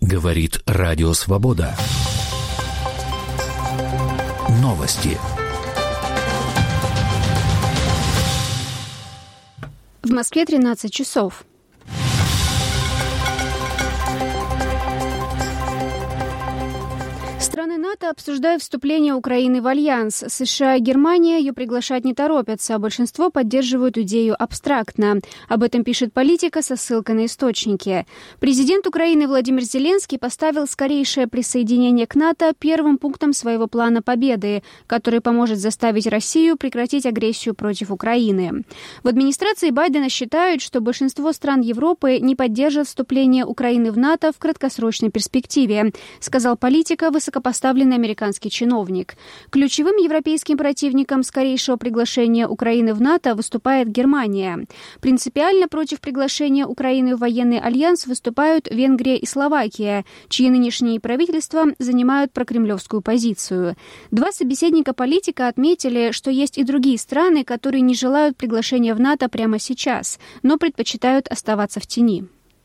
Говорит Радио Свобода. Новости. В Москве 13 часов. Страны НАТО обсуждают вступление Украины в Альянс. США и Германия ее приглашать не торопятся, а большинство поддерживают идею абстрактно. Об этом пишет «Политика» со ссылкой на источники. Президент Украины Владимир Зеленский поставил скорейшее присоединение к НАТО первым пунктом своего плана победы, который поможет заставить Россию прекратить агрессию против Украины. В администрации Байдена считают, что большинство стран Европы не поддержат вступление Украины в НАТО в краткосрочной перспективе, сказал «Политика» высокопоставленный американский чиновник. Ключевым европейским противником скорейшего приглашения Украины в НАТО выступает Германия. Принципиально против приглашения Украины в военный альянс выступают Венгрия и Словакия, чьи нынешние правительства занимают прокремлевскую позицию. Два собеседника «Политика» отметили, что есть и другие страны, которые не желают приглашения в НАТО прямо сейчас, но предпочитают оставаться в тени.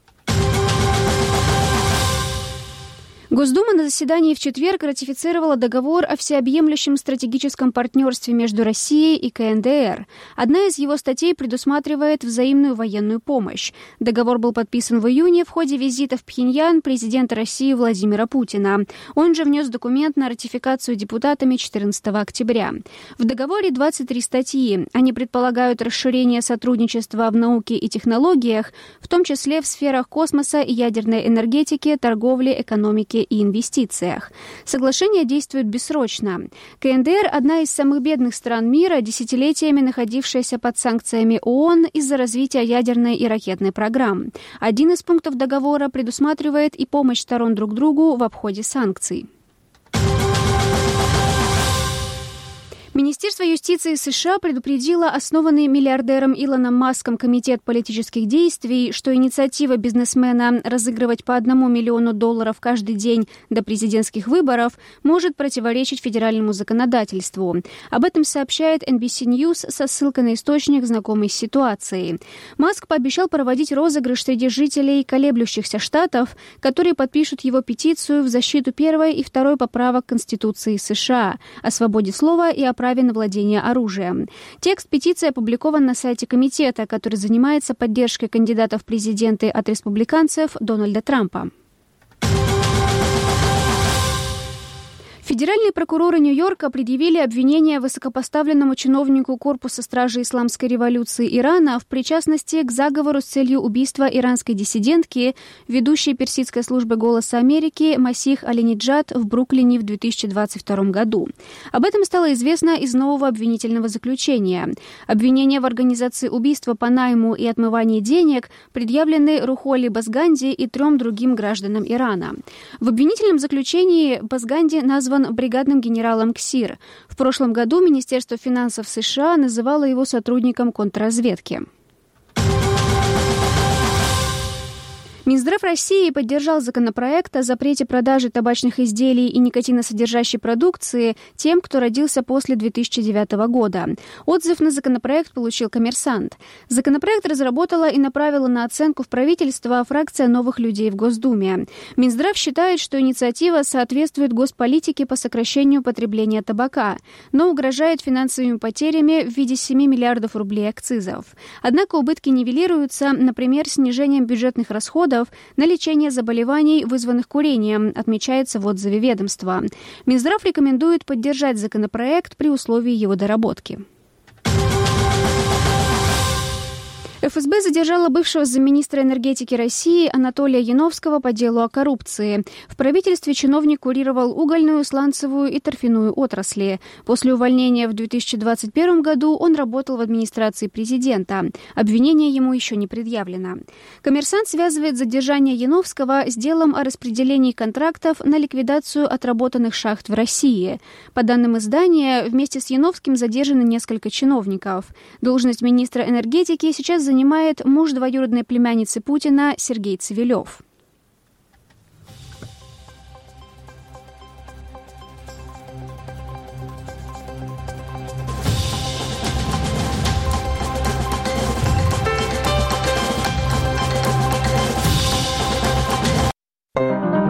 Госдума на заседании в четверг ратифицировала договор о всеобъемлющем стратегическом партнерстве между Россией и КНДР. Одна из его статей предусматривает взаимную военную помощь. Договор был подписан в июне в ходе визита в Пхеньян президента России Владимира Путина. Он же внес документ на ратификацию депутатами 14 октября. В договоре 23 статьи. Они предполагают расширение сотрудничества в науке и технологиях, в том числе в сферах космоса и ядерной энергетики, торговли, экономики и инвестициях. Соглашение действует бессрочно. КНДР – одна из самых бедных стран мира, десятилетиями находившаяся под санкциями ООН из-за развития ядерной и ракетной программ. Один из пунктов договора предусматривает и помощь сторон друг другу в обходе санкций. Министерство юстиции США предупредило основанный миллиардером Илоном Маском Комитет политических действий, что инициатива бизнесмена разыгрывать по $1 миллиону каждый день до президентских выборов может противоречить федеральному законодательству. Об этом сообщает NBC News со ссылкой на источник, знакомый с ситуацией. Маск пообещал проводить розыгрыш среди жителей колеблющихся штатов, которые подпишут его петицию в защиту первой и второй поправок Конституции США о свободе слова и о праве на владение оружием. Текст петиции опубликован на сайте комитета, который занимается поддержкой кандидатов в президенты от республиканцев Дональда Трампа. Федеральные прокуроры Нью-Йорка предъявили обвинение высокопоставленному чиновнику Корпуса стражи Исламской революции Ирана в причастности к заговору с целью убийства иранской диссидентки, ведущей персидской службы «Голоса Америки» Масих Алиниджад в Бруклине в 2022 году. Об этом стало известно из нового обвинительного заключения. Обвинения в организации убийства по найму и отмывании денег предъявлены Рухоли Басганди и 3 другим гражданам Ирана. В обвинительном заключении Басганди назван бригадным генералом КСИР. В прошлом году Министерство финансов США называло его сотрудником контрразведки. Минздрав России поддержал законопроект о запрете продажи табачных изделий и никотиносодержащей продукции тем, кто родился после 2009 года. Отзыв на законопроект получил «Коммерсант». Законопроект разработала и направила на оценку в правительство фракция «Новых людей» в Госдуме. Минздрав считает, что инициатива соответствует госполитике по сокращению потребления табака, но угрожает финансовыми потерями в виде 7 миллиардов рублей акцизов. Однако убытки нивелируются, например, снижением бюджетных расходов на лечение заболеваний, вызванных курением, отмечается в отзыве ведомства. Минздрав рекомендует поддержать законопроект при условии его доработки. ФСБ задержала бывшего замминистра энергетики России Анатолия Яновского по делу о коррупции. В правительстве чиновник курировал угольную, сланцевую и торфяную отрасли. После увольнения в 2021 году он работал в администрации президента. Обвинение ему еще не предъявлено. «Коммерсант» связывает задержание Яновского с делом о распределении контрактов на ликвидацию отработанных шахт в России. По данным издания, вместе с Яновским задержаны несколько чиновников. Должность министра энергетики сейчас занимает муж двоюродной племянницы Путина Сергей Цивилев.